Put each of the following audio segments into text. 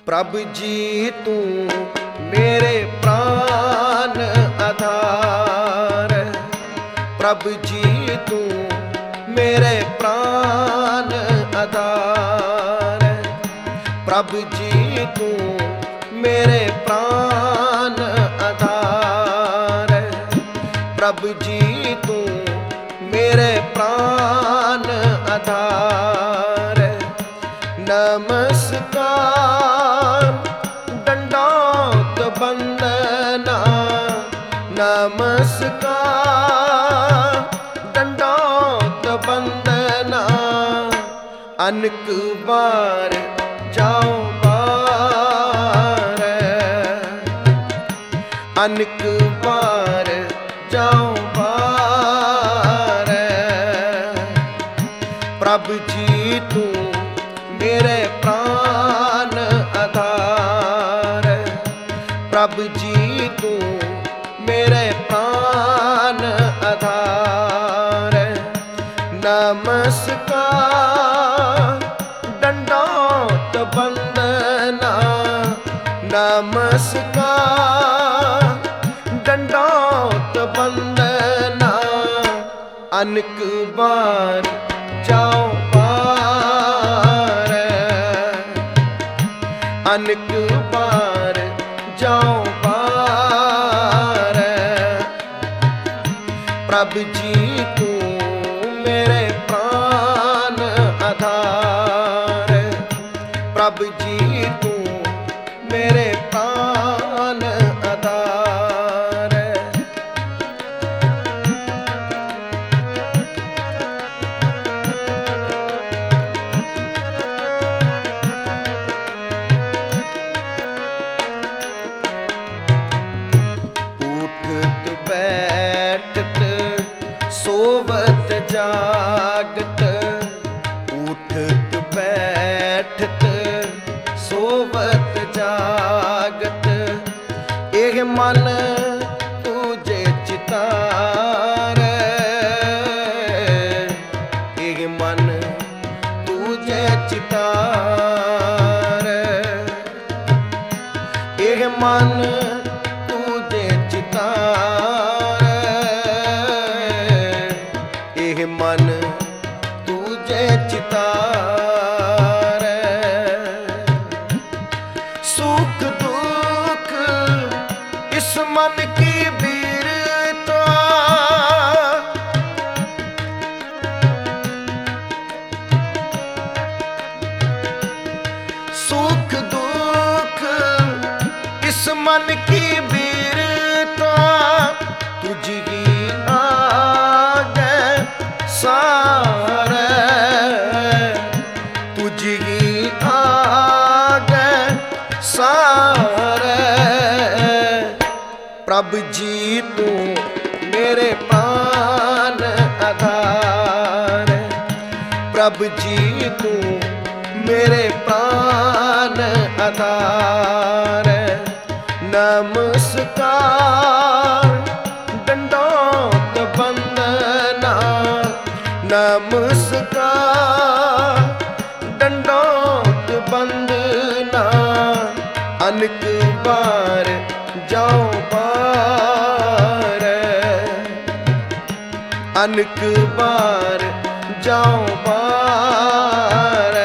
प्रभ जी तू मेरे प्राण आधार, प्रभ जी तू मेरे प्राण आधार, प्रभ जी तू मेरे प्राण आधार, प्रभ जी तू मेरे प्राण आधार। नमस्कार दंडौत बंदना, नमस्कार दंडौत बंदना, अनेक बार जाओ बार, अनेक बार जाओ बार। प्रभ जी तू मेरे प्राण आधार, प्रभ जी तू मेरे प्राण आधार। नमस्कार दंडौत बंदना, नमस्कार दंडौत बंदना, अनेक बार जाओ पार, अनेक बार जाओ पार। प्रभ जी तू मेरे प्राण आधार, प्रभ जी तू मेरे प्राण आधार। उठत बैठत सोवत जागत, उठत बैठत सोवत जागत, एह मन तुझे चितार, एह मन तुझे चितार, एह मन तुझे चितार, एह मन तुझे चितार। सुख दुख इस मन की वीरता, सुख दुख इस मन की वीरता, तुझी आगे सारे, तुझी आगे सारे। प्रभ जी तू मेरे प्राण आधार, प्रभ जी तू मेरे प्राण आधार। नमस्कार दंडौत बंदना, नमस्कार दंडौत बंदना, अनेक बार जाओ बार, अनेक बार जाओ बार।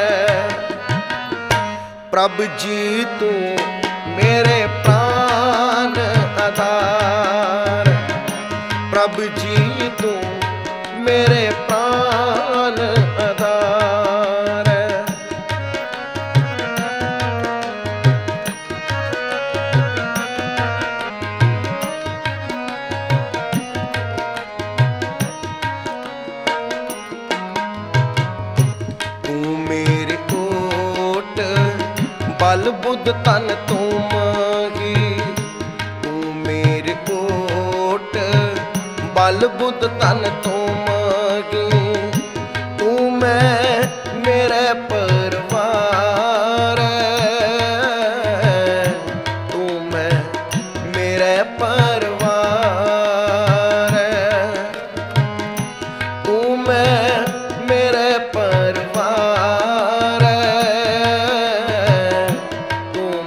प्रभ जी तू मेरे प्राण आधार, प्रभ जी तू मेरे प्राण आधार। तू मेरे कोट बल बुद्ध तन तू माही, तू मेरे कोट बल बुद्ध तन तू माही। तू मैं मेरे परिवार, तू मैं मेरे परिवार, तू मैं मेरे परिवार, तू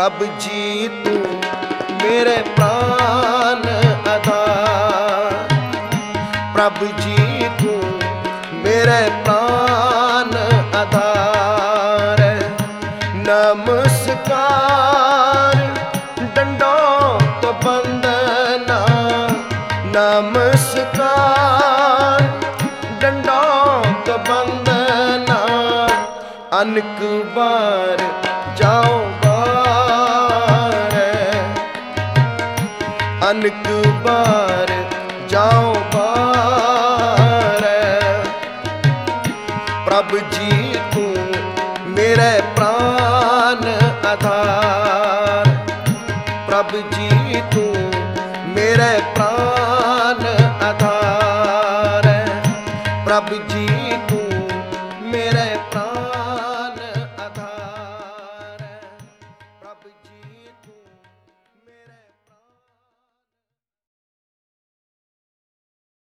प्रभ जी तू मेरे प्राण आधार, प्रभ जी तू मेरे प्राण आधार। नमस्कार दंडोत बंदना, नमस्कार दंडोत बंदना। अनक बार जाओ बार, अनक बार जाओ बार। प्रभ जी तू मेरे प्राण आधार, प्रभ जी तू मेरे प्राण आधार। प्रभ जी तू मेरे